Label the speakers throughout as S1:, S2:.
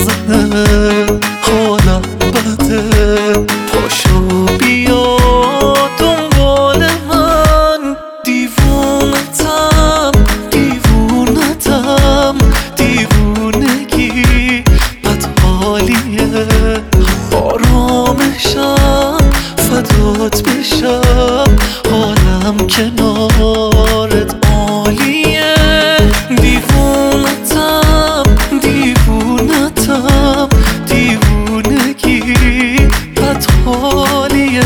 S1: میزنه، حالم بده، پاشو بیا دنبال من. دیوونتم دیوونتم، دیوونگی بد حالیه، آرامشم فدات بشم، حالم کنارت عالیه. دیوونتم دیوونتم، دیوونگی بد حالیه،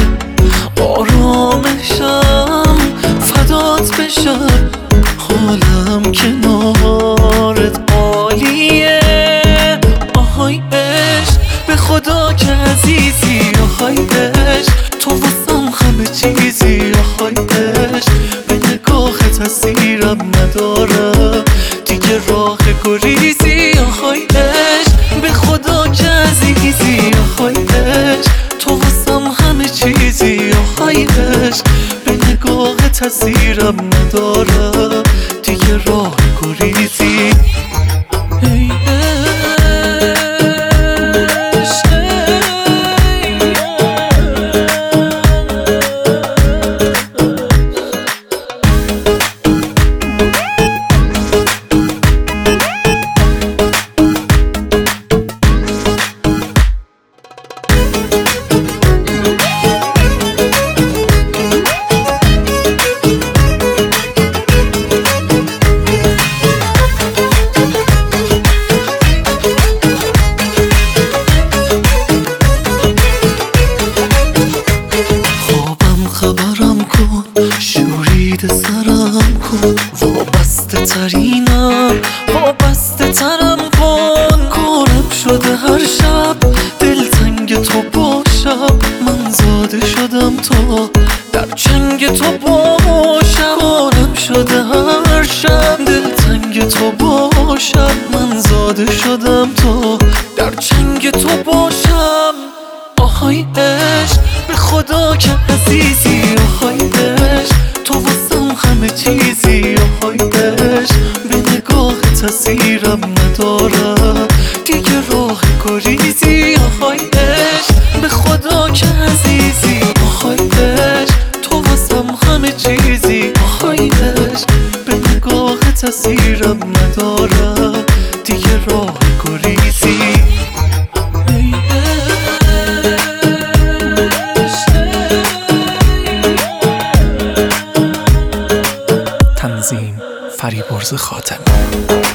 S1: آرامشم فدات بشم، حالم کنارت عالیه. آهای عشق به خدا که عزیزی، آهای عشق تو واسم همه چیزی، آهای عشق به نگاهت اسیرم ندارم دیگه راه گریزی، آهای عشق به خدا که عزیزی، آهای عشق تو واسم همه چیزی، آهای عشق به نگاهت اسیرم ندارم دیگه راه گریزی. ای خبرم کن، شورید سرم کن، وابسته ترینم وابسته ترم کن. کارم شده هر شب دلتنگ تو باشم، من زاده شدم تا در چنگ تو باشم. کارم شده هر شب دلتنگ تو باشم، من زاده شدم تا در چنگ تو باشم. آهای عشق به خدا که عزیزی، آهای عشق تو واسم همه چیزی، آهای عشق به نگاهت اسیرم ندارم دیگه راه گریزی، آهای عشق به خدا که عزیزی، آهای عشق تو واسم همه چیزی، آهای عشق به نگاهت اسیرم ندارم دیگه راه گریزی. تنظیم فریبرز خاتمی.